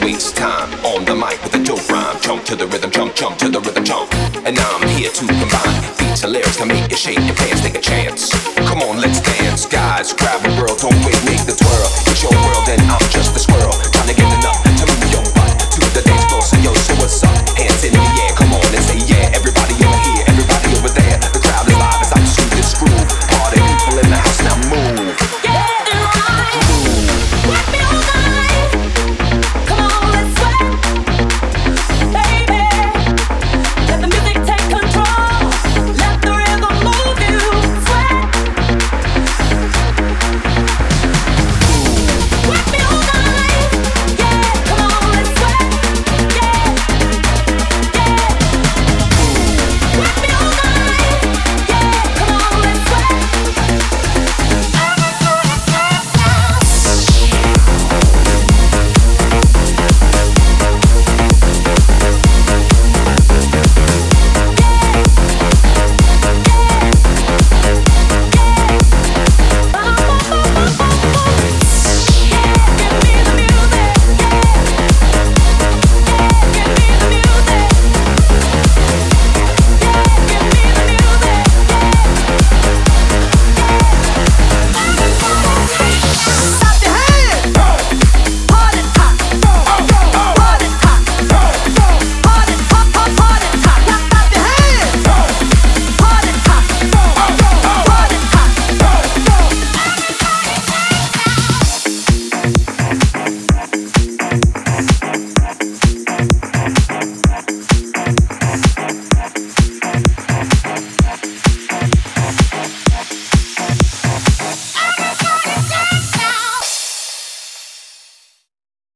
waste time on the mic with a dope rhyme. Jump to the rhythm, jump, jump to the rhythm, jump. And now I'm here to combine beats and lyrics to make you shake your pants, take a chance. Come on, let's dance, guys. Grab a girl, don't wait, make the